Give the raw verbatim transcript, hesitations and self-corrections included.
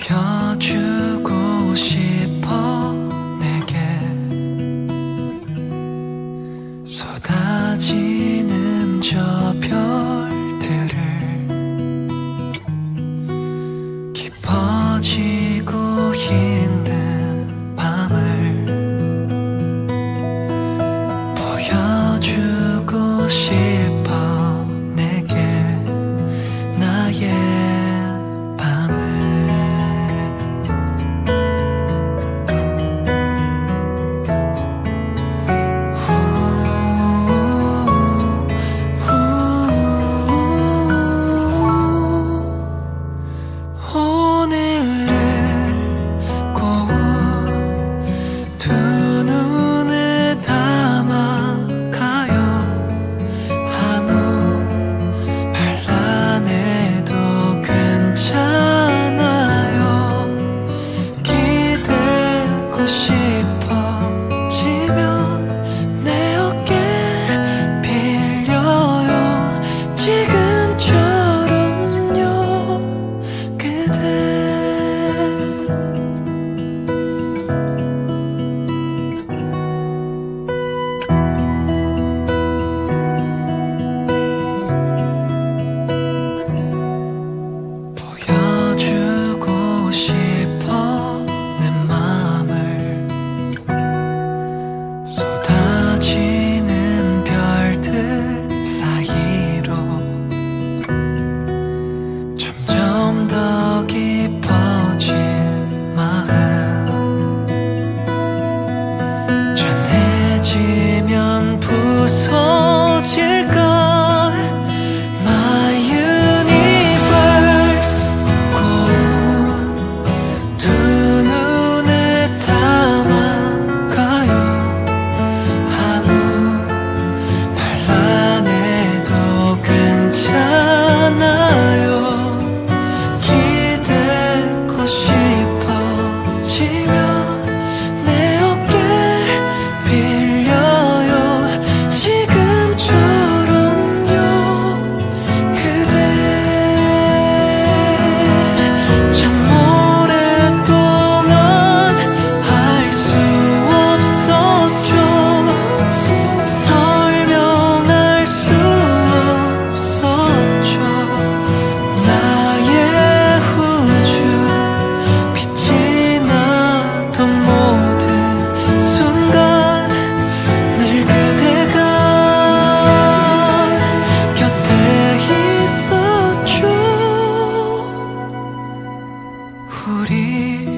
보여주고 싶어 내게 쏟아지는 저 별들을 깊어지고 있는 밤을 보여주고 싶어 내게 나의 부서질까 My universe 고운 두 눈에 담아가요 아무 말 안 해도 괜찮아요 기대고 싶어지면 내 어깨를 빌려요 지금처럼요 그대 참 오랫동안 알 수 없었죠 설명할 수 없었죠 나의 우주 빛이 나던 모든 순간 늘 그대가 곁에 있었죠 우리